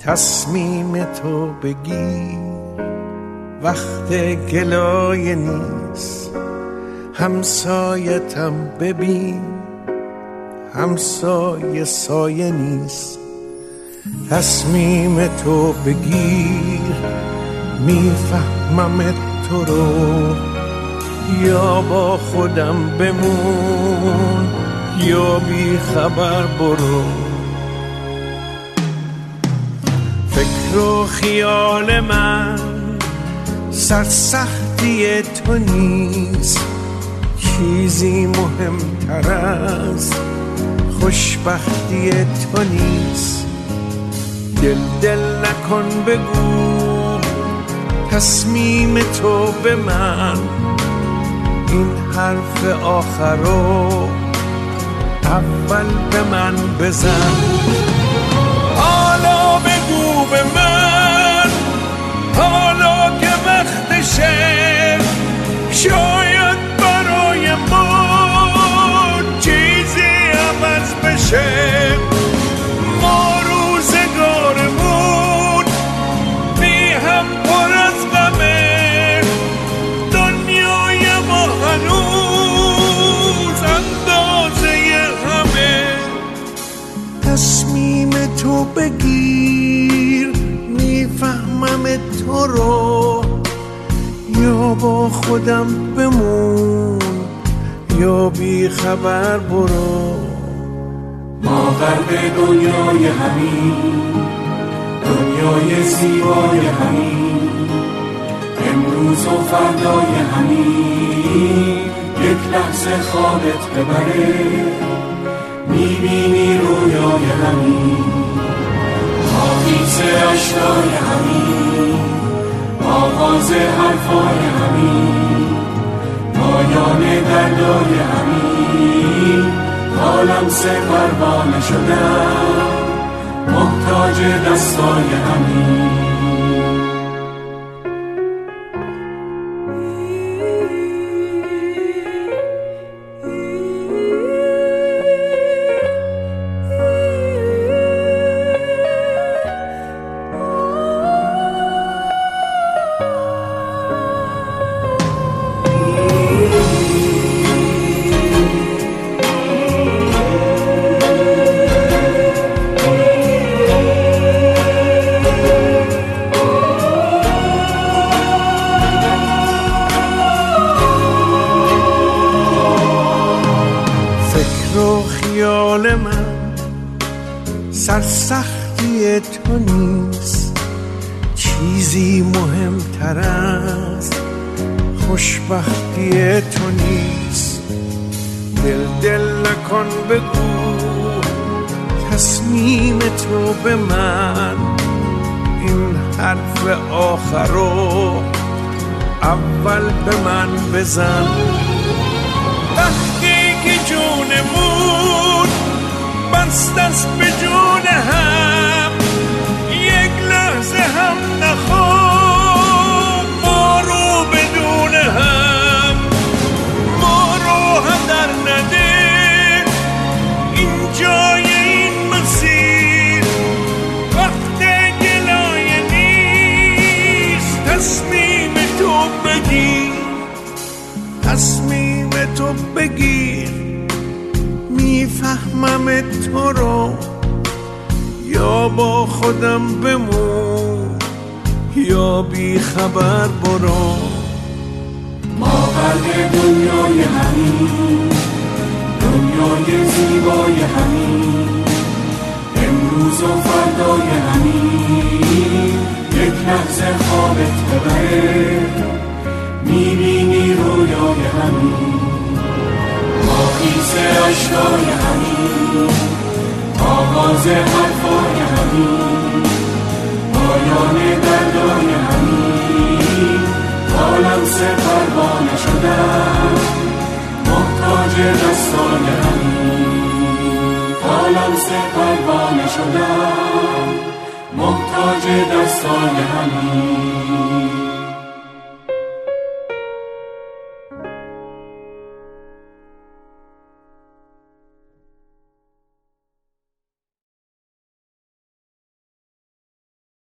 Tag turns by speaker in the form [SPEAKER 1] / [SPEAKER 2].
[SPEAKER 1] تصمیم تو بگیر، وقت گلایه نیست. همسایتم ببین، همسایه سایه نیست. تصمیم تو بگیر، میفهمم تو رو. یا با خودم بمون یا بی خبر برو. فکر و خیال من سرسختی تو نیست. چیزی مهمتر از خوشبختی تو نیست. دل نکن بگو تصمیم تو به من. این حرف آخرو اول به من بزن. حالا بگو به من، حالا که وقتشه. شاید برای ما چیزی عوض بشه. ما روزگارمون بی هم پر از غمه. دنیای ما هنوز اندازه همه. تصمیم تو بگیر، میفهمم تو رو. یا با خودم بمون یا بی خبر برو.
[SPEAKER 2] ما غرق دنیای همین، دنیای زیبای همین. امروز و فردای همین، یک لحظه خوابت ببره. میبینی رویای همین، حافظ اشکای همین. آغاز حرفای همین، پایان دردای همین. عالم سه پروانه شدن، محتاج دستای همین.
[SPEAKER 1] خیال من سرسختی تو نیست. چیزی مهمتر از خوشبختی تو نیست. دل نکن بگو تصمیم تو به من. این حرف آخرو اول به من بزن. وقتی که جونمون بست است به جون هم، یک لحظه هم نخواه ما رو بدون هم. ما رو هم در نده این جای این مسیر. وقت گلایه نیست. تصمیم تو بگیر، تصمیم تو بگیر. میفهمم تو رو. یا با خودم بمون یا بی خبر برو.
[SPEAKER 2] ما غرق دنیای همین، دنیای زیبای همین. امروز و فردای همین، یک لحظه خوابت ببره. میبینی رویای همین، حافظ اشکای همین. آغاز حرفای همین، پایان دردای همین. عالم سه پروانه شدن، محتاج دستای همین. عالم سه پروانه شدن، محتاج دستای همین.